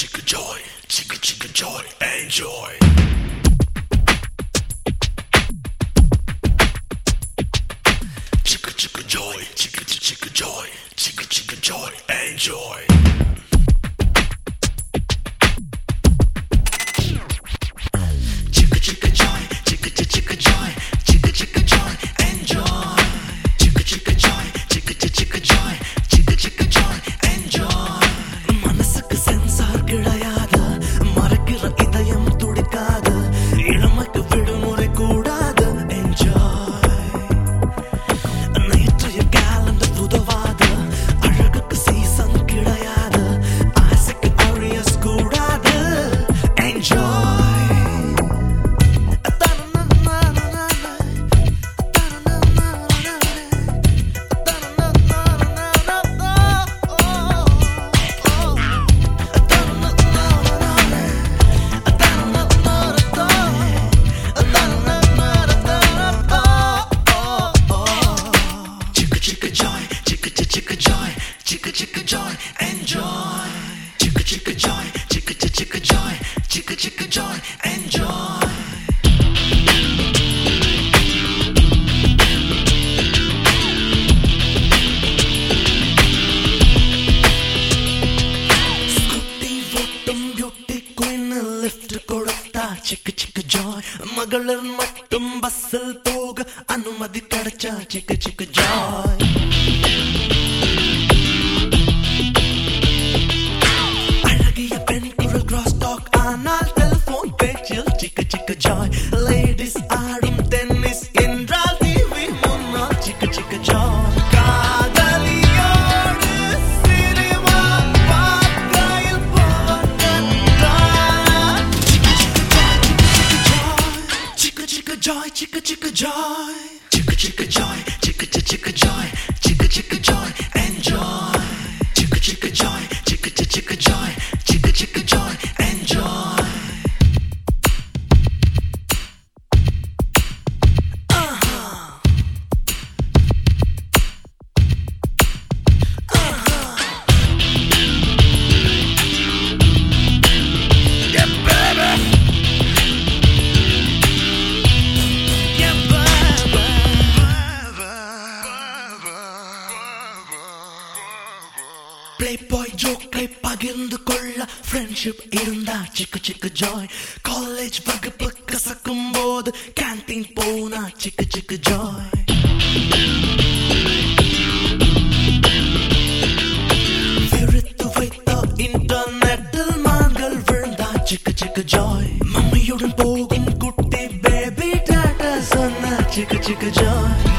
chicka joy, chicka joy, enjoy. Chicka joy, chicka joy, chicka joy, enjoy. Chicka joy, chicka joy, chicka joy, enjoy. Chicka joy, chicka joy, chicka joy, enjoy. மனசுக்கு censor கிடையாது, மறக்கிற இதயம் துடிக்காது, இளமைக்கு விடுமுறை கூடாது. Enjoy. நேற்றைய calendar உதவாது, அழகுக்கு சீசன் கிடையாது, ஆசைக்கு ஆரியஸ் கூடாது. Enjoy. Chicka joy, enjoy. Chicka joy, chicka joy, chicka joy, enjoy. Scooty votum beauty queen lift கொடுத்தா chicka joy. மகளிர் மட்டும் பஸ்ஸில் போக அனுமதி கிடைச்சா chicka joy. Chicka joy, ladies ஆடும் டென்னிஸ் என்றால் டிவி முன்னால் chicka joy. காதலியோடு சினிமா பார்க்கையில் போவதென்றால் chicka joy, chicka joy, chicka joy, chicka joy, chicka joy, enjoy. Chicka joy, chicka joy, chicka joy, enjoy. Playboy joke பகிர்ந்து கொள்ள friendship இருந்தா chicka joy. College வகுப்பு கசக்கும் போது canteen போனா chicka joy. விரித்து வைத்த இன்டர்நெட்டில் மான்கள் விழுந்தா chicka joy. மம்மியுடன் போகும் குட்டி பேபி டாட்டா சொன்னா chicka joy.